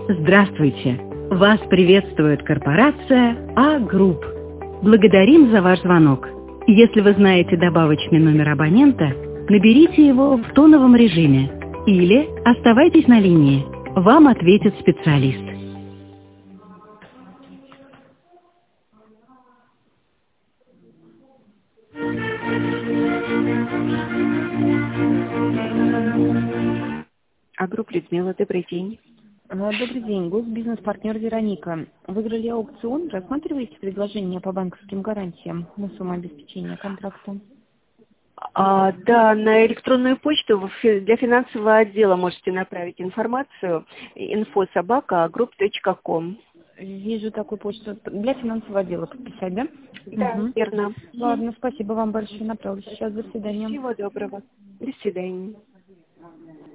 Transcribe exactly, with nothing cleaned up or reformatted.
Здравствуйте! Вас приветствует корпорация А-Групп. Благодарим за ваш звонок. Если вы знаете добавочный номер абонента, наберите его в тоновом режиме или оставайтесь на линии. Вам ответит специалист. А-Групп, Людмила, добрый день. Добрый день, госбизнес-партнер Вероника. Выиграли аукцион, рассматриваете предложение по банковским гарантиям на сумму обеспечения контракта? А, да, на электронную почту для финансового отдела можете направить информацию инфо собака агрупп точка ком. Вижу такую почту. Для финансового отдела подписать, да? Да, Угу. верно. Ладно, спасибо вам большое, направлю сейчас. До свидания. Всего доброго. До свидания.